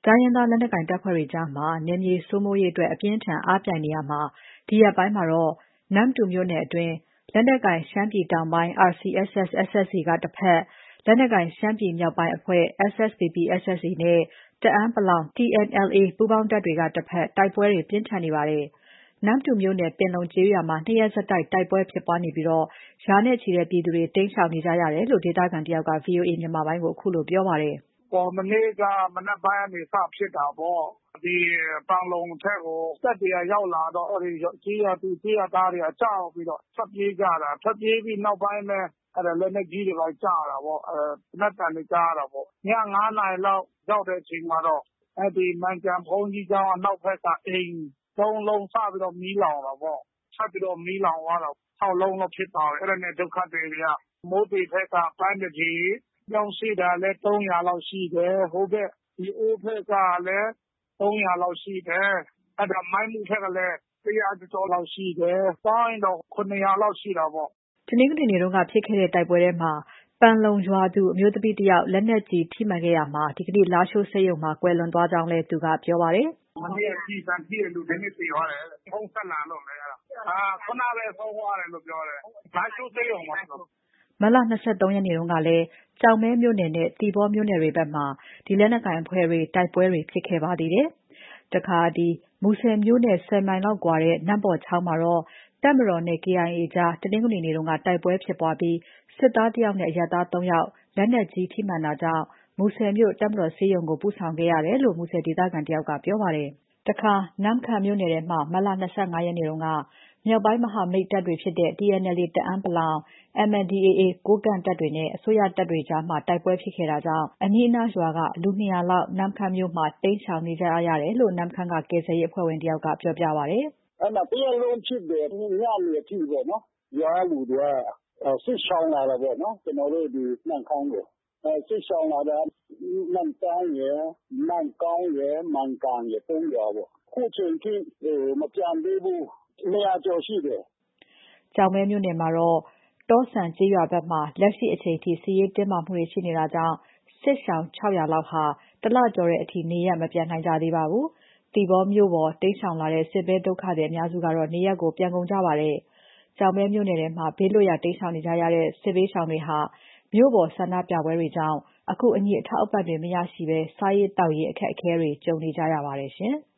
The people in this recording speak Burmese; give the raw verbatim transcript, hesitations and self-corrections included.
တိုင်းရင်းသားလက်နက်ကိုင်တပ်ဖွဲ့တွေကြားမှာနယ်မြေစိုးမိုးရေးအတွက်အပြင်းအထန်အားပြိုင်နေရာမှာဒီရက်ပိုင်းမှာတော့နမ္မတူမြို့နယ်အတွင်းလက်နက်ကိုင်ရှမ်းပြည်တောင်ပိုင်း အာရ် စီ အက်စ် အက်စ် အက်စ် အက်စ် စီ ကတစ်ဖက်လက်နက်ကိုင်ရှမ်းပြည်မြောက်ပိုင်းအဖွဲ့ အက်စ် အက်စ် ပီ ပီ အက်စ် အက်စ် စီ နဲ့တအာင်းပလောင် တီ အန် အယ်လ် အေ ပူးပေါင်းတပ်တွေကတစ်ဖက်တိုက်ပွဲတွေပြင်းထန်နေပါတယ်။ နမ္မတူမြို့နယ်ပင်လုံကျေးရွာမှာနှစ်ရက်ဆက်တိုက်တိုက်ပွဲဖြစ်ပွားနေပြီးရာနဲ့ချီတဲ့ပြည်သူတွေတိမ်းရှောင်နေကြရတယ်လို့ဒေသခံတယောက်က ဗွီအိုအေမြန်မာပိုင်းကိုခုလိုပြောပါတယ်။ "မနေ့ကမနက်ပိုင်းကနေစဖြစ်တာပေါ့။ဒီပန်လုံဘက်ကိုတပ်တွေကရောက်လာတော့အဲဒီကျေးရွာသူကျေးရွာသားတွေကကြောက်ပြီးတော့ထွက်ပြေးကြတာ။ထွက်ပြေးပြီးနောက်ပိုင်းပဲလက်နက်ကြီးတွေဘာတွေကျတာပေါ့။သေနတ်သံတွေကြားရတာပေါ့။ညငါးနာရီလောက်ရောက်တဲ့အချိန်မှာတော့အဲဒီမန်ကျန်ဘုန်းကြီးကျောင်းအနောက်ဘက်ကအိမ်သုံးလုံးစပြီးတော့မီးလောင်တာပေါ့။ဆက်ပြီးတော့မီးလောင်သွားတာ။ခြောက်လုံးလောက်ဖြစ်သွားတယ်။အဲ့ဒါနဲ့ဒုက္ခသည်တွေကမိုးတေဘက်ကပန်းတကြီးပြောင်းရှိတာလည်းသုံးရာလောက်ရှိတယ်။ဟိုဘက်ဒီအိုးဘက်ကလည်းသုံးရာလောက်ရှိတယ်။အဲ့ဒါမိုင်းမှုဘက်ကလည်းတစ်ရာကျော်လောက်ရှိတယ်။ပေါင်းရင်တော့ခုနှစ်ရာလောက်ရှိတာပေါ့။ " တနင်္ဂနွေနေ့ကဖြစ်ခဲ့တဲ့တိုက်ပွဲထဲမှာပန်လုံရွာသူအမျိုးသမီးတယောက်လက်နက်ကြီးထိမှန်ခဲ့ရာမှာဒီကနေ့လားရှိုးဆေးရုံမှာကွယ်လွန်သွားကြောင်းလည်းသူကပြောပါတယ်။ "မနေ့ကကျည်ဆံထိတဲ့လူဒီနေ့သေသွားတယ်။ဖုန်းဆက်လာလို့လေအဲ့ဒါ။အာခုနပဲဆုံးသွားတယ်လို့ပြောတယ်။လားရှိုးဆေးရုံမှာ " မတ်လ ၂၃ ရက်နေ့ကလည်းကျောက်မဲမြို့နယ်နဲ့သီပေါမြို့နယ်တွေဘက်မှာလက်နက်ကိုင်အဖွဲ့တွေတိုက်ပွဲတွေဖြစ်ခဲ့ပါသေးတယ်။ တခါ မူဆယ်မြို့နဲ့ ၁၀ မိုင်လောက်ကွာတဲ့နမ့်ပေါ်ချောင်းမှာတော့တပ်မတော်နဲ့ ကေအိုင်အေ ကြားတနင်္ဂနွေနေ့ကတိုက်ပွဲဖြစ်ပွားပြီးစစ်သားတယောက်နဲ့အရပ်သား သုံး ယောက်လက်နက်ကြီးထိမှန်တာကြောင့်မူဆယ်မြို့တပ်မတော်ဆေးရုံကိုပို့ဆောင်ခဲ့ရတယ်လို့ မူဆယ်ဒေသခံတယောက်ကပြောပါတယ်။ တခါနမ့်ခမ်းမြို့နယ်ထဲမှာမတ်လ ၂၅ ရက်နေ့က မြောက်ပိုင်းမဟာမိတ်တပ်တွေဖြစ်တဲ့ တီ အန် အယ်လ် အေ တအာင်းပလောင်၊ အမ် အန် ဒီ အေ အေ ကိုးကန့်တပ်တွေနဲ့အစိုးရတပ်တွေကြားတိုက်ပွဲဖြစ်ခဲ့တာကြောင့်အနီးအနားရွာက လူ ၂၀၀ လောက်နမ့်ခမ်းမြို့မှာတိမ်းရှောင်နေကြရတယ်လို့ နမ့်ခမ်းကကယ်ဆယ်ရေးအဖွဲ့ဝင်တယောက်ကပြောပြပါတယ်။ "အဲ့မှာတရက်လုံးဖြစ်တယ်။ညနေအထိပေါ့နော်။ရွာကလူတွေကစစ်ရှောင်လာတာပေါ့နော်။ကျွန်တော်တို့ဒီနမ့်ခမ်းကိုစစ်ရှောင်လာတာနမ့်တန်းရယ်နမ့်ကောင်းရယ်မန်ကန်ရယ်သုံးရွာပေါ့။အခုချိန်ထိမပြန်သေးဘူး။နှစ်ရာကျော်ရှိတယ် " ကျောက်မဲမြို့နယ်မှာတော့တောဆန်ကျေးရွာဘက်မှာလက်ရှိအချိန်ထိစစ်ရေးတင်းမာမှုတွေရှိနေတာကြောင့်စစ်ရှောင် ၆၀၀ လောက်ဟာ တလကျော်တဲ့အထိနေရပ်မပြန်နိုင်ကြသေးပါဘူး။ သီပေါမြို့ပေါ်တိမ်းရှောင်လာတဲ့စစ်ဘေးဒုက္ခသည်အများစုကတော့နေရပ်ကိုပြန်ကုန်ကြပါတယ်။ ကျောက်မဲမြို့နယ်ထဲမှာဘေးလွတ်ရာတိမ်းရှောင်နေကြရတဲ့စစ်ဘေးရှောင်တွေဟာမြို့ပေါ်ဆန္ဒပြပွဲတွေကြောင့်အကူအညီအထောက်အပံ့တွေမရရှိဘဲစားရေးသောက်ရေးအခက်အခဲတွေကြုံနေကြရပါတယ်ရှင်။